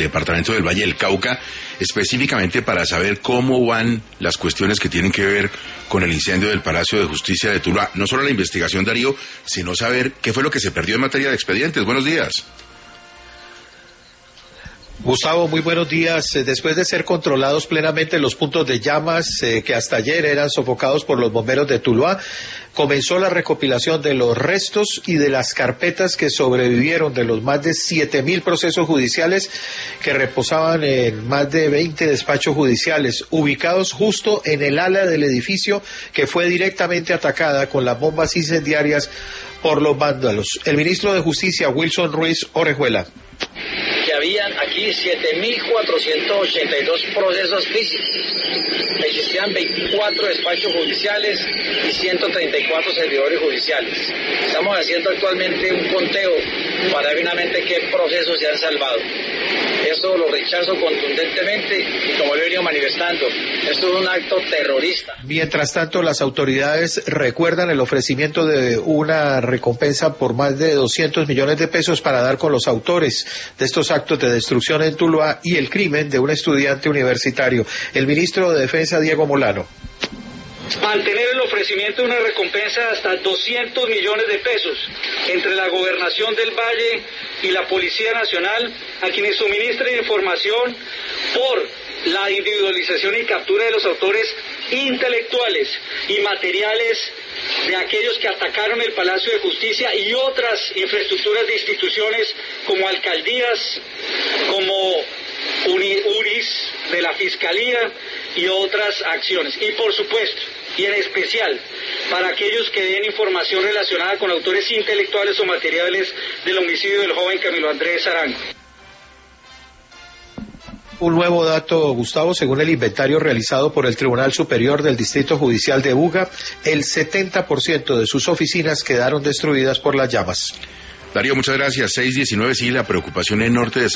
departamento del Valle del Cauca, específicamente para saber cómo van las cuestiones que tienen que ver con el incendio del Palacio de Justicia de Tuluá. No solo la investigación, Darío, sino saber qué fue lo que se perdió en materia de expedientes. Buenos días. Gustavo, muy buenos días. Después de ser controlados plenamente los puntos de llamas que hasta ayer eran sofocados por los bomberos de Tuluá, comenzó la recopilación de los restos y de las carpetas que sobrevivieron de los más de 7.000 procesos judiciales que reposaban en más de 20 despachos judiciales, ubicados justo en el ala del edificio que fue directamente atacada con las bombas incendiarias por los vándalos. El ministro de Justicia, Wilson Ruiz Orejuela. Que habían aquí 7.482 procesos físicos, existían 24 despachos judiciales y 134 servidores judiciales. Estamos haciendo actualmente un conteo para ver finalmente qué procesos se han salvado. Eso lo rechazo contundentemente y como lo he venido manifestando, esto es un acto terrorista. Mientras tanto, las autoridades recuerdan el ofrecimiento de una recompensa por más de 200 millones de pesos para dar con los autores de estos actos de destrucción en Tuluá y el crimen de un estudiante universitario. El ministro de Defensa, Diego Molano. Mantener el ofrecimiento de una recompensa de hasta 200 millones de pesos entre la Gobernación del Valle y la Policía Nacional a quienes suministren información por la individualización y captura de los autores intelectuales y materiales de aquellos que atacaron el Palacio de Justicia y otras infraestructuras de instituciones como alcaldías, como URIs de la Fiscalía y otras acciones. Y por supuesto, y en especial, para aquellos que den información relacionada con autores intelectuales o materiales del homicidio del joven Camilo Andrés Arango. Un nuevo dato, Gustavo, según el inventario realizado por el Tribunal Superior del Distrito Judicial de Buga, el 70% de sus oficinas quedaron destruidas por las llamas. Darío, muchas gracias. 6:19, sí, la preocupación en norte de